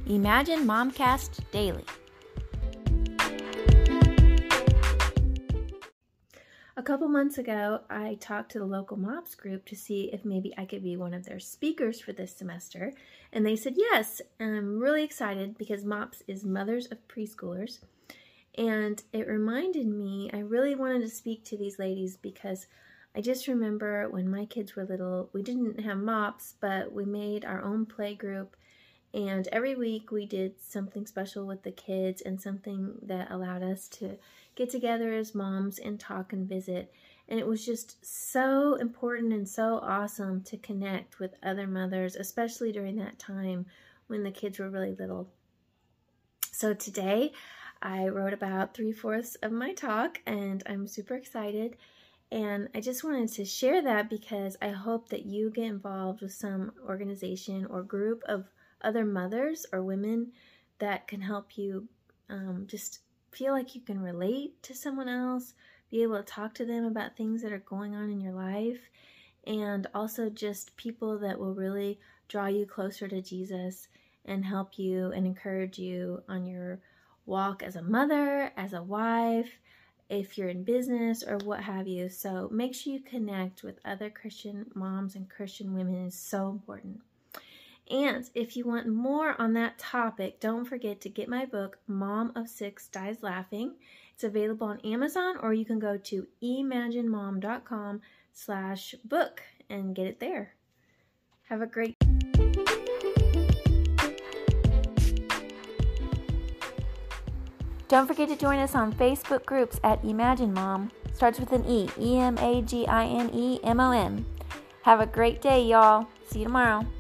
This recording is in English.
Imagine Momcast Daily. A couple months ago, I talked to the local MOPS group to see if maybe I could be one of their speakers for this semester, and they said yes, and I'm really excited because MOPS is Mothers of Preschoolers, and it reminded me I really wanted to speak to these ladies because I just remember when my kids were little, we didn't have MOPS, but we made our own play group, and every week we did something special with the kids and something that allowed us to get together as moms and talk and visit. And it was just so important and so awesome to connect with other mothers, especially during that time when the kids were really little. So today I wrote about 3/4 of my talk, and I'm super excited. And I just wanted to share that because I hope that you get involved with some organization or group of other mothers or women that can help you just feel like you can relate to someone else, be able to talk to them about things that are going on in your life, and also just people that will really draw you closer to Jesus and help you and encourage you on your walk as a mother, as a wife, if you're in business or what have you. So make sure you connect with other Christian moms and Christian women. Is so important. And if you want more on that topic, don't forget to get my book, Mom of Six Dies Laughing. It's available on Amazon, or you can go to imaginemom.com/book and get it there. Have a great Don't forget to join us on Facebook groups at Imagine Mom. Starts with an E, EMAGINEMOM. Have a great day, y'all. See you tomorrow.